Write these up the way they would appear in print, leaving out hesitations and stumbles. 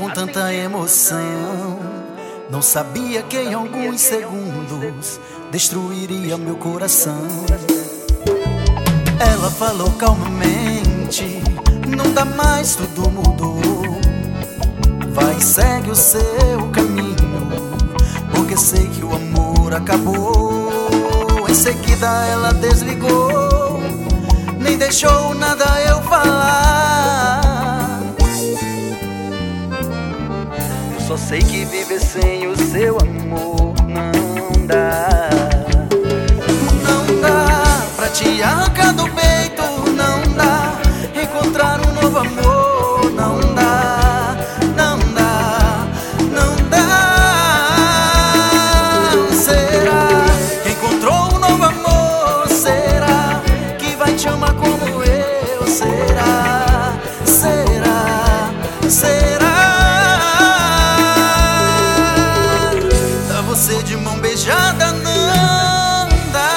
com tanta emoção. Não sabia que em alguns segundos destruiria meu coração. Ela falou calmamente: não dá mais, tudo mudou. Vai, segue o seu caminho, porque sei que o amor acabou. Em seguida ela desligou, nem deixou nada eu falar. Eu só sei que viver sem o seu amor não dá. Não dá pra te arrancar do peito, não dá encontrar um novo amor, não dá, não dá, não dá. Será que encontrou um novo amor? Será que vai te amar como eu? Será, será, será? Dá você de mão beijada, não dá.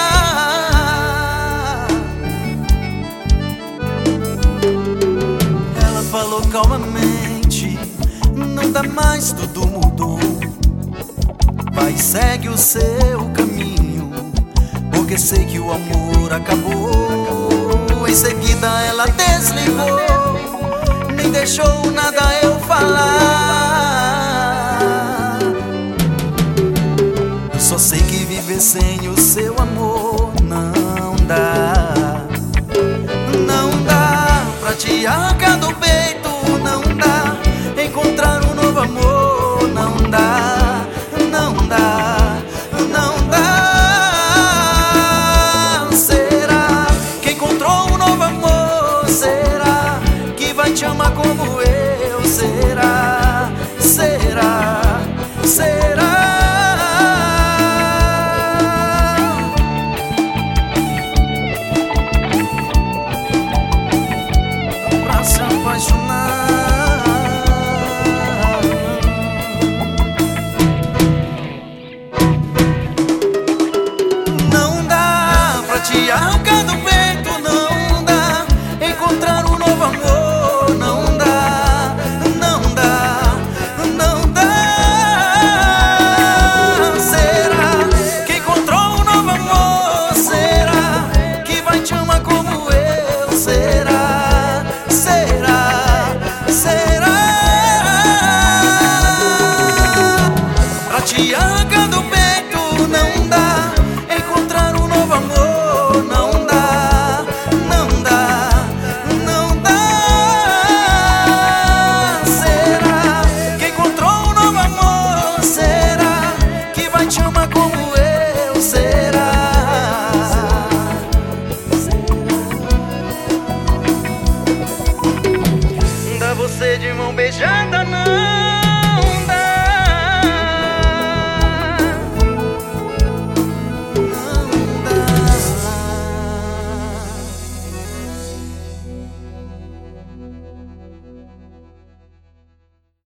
Ela falou calmamente: não dá mais, tudo mudou. Vai, segue o seu caminho, porque sei que o amor acabou. Em seguida ela desligou, nem deixou nada eu falar. Eu só sei que viver sem o